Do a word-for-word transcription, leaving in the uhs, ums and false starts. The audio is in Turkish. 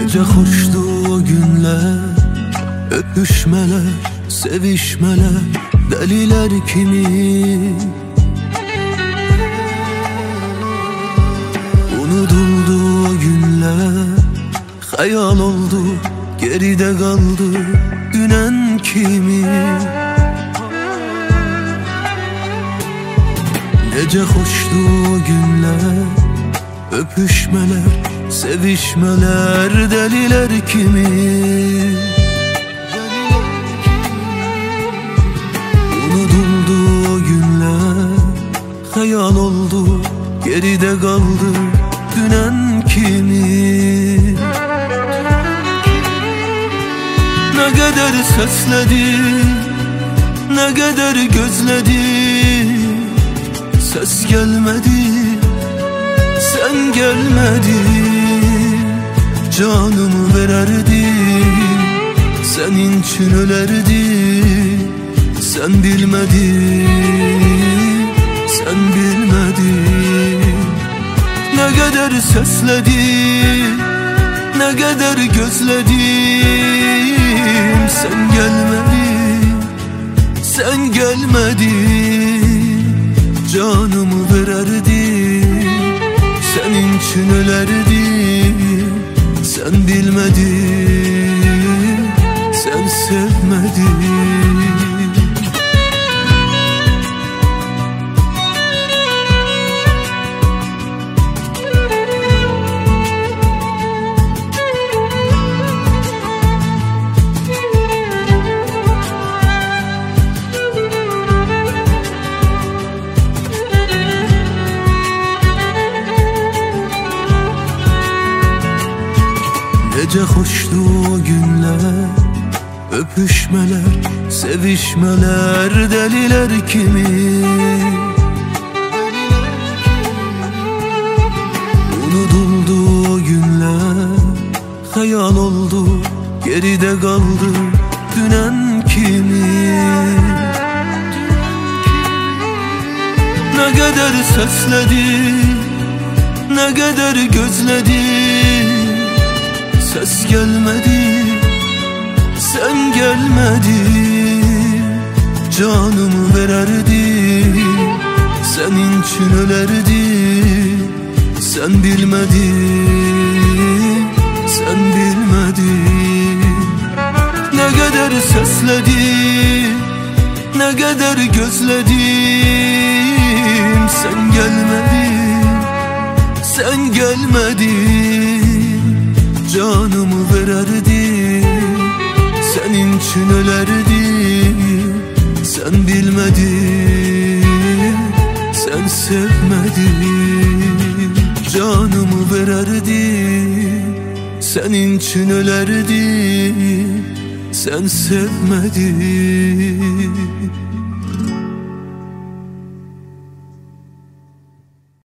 Nece hoştu o günler, öpüşmeler, sevişmeler, deliler kimi. Unutuldu o günler, hayal oldu, geride kaldı dünen kimi. Nece hoştu o günler, öpüşmeler, sevişmeler, deliler kimi. Unutuldu o günler, hayal oldu, geride kaldı dünen kimi. Ne kadar sesledim, ne kadar gözledim, ses gelmedi, sen gelmedin. Canımı vererdim, senin için ölerdim. Sen bilmedin, sen bilmedin. Ne kadar sesledim, ne kadar gözledim, sen gelmedin, sen gelmedin. Canımı vererdim, senin için ölerdim. Sen bilmedin, sen sevmedin. Nece hoştu o günler, öpüşmeler, sevişmeler, deliler kimi. Unutuldu o günler, hayal oldu, geride kaldı dünen kimi. Ne kadar sesledim, ne kadar gözledim, ses gelmedi, sen gelmedin. Canımı vererdim, senin için ölerdim. Sen bilmedin, sen bilmedin. Ne kadar sesledim, ne kadar gözledim, sen gelmedin, sen gelmedin. Canımı vererdim, senin için ölerdim. Sen bilmedin, sen sevmedin. Canımı vererdim, senin için ölerdim. Sen sevmedin.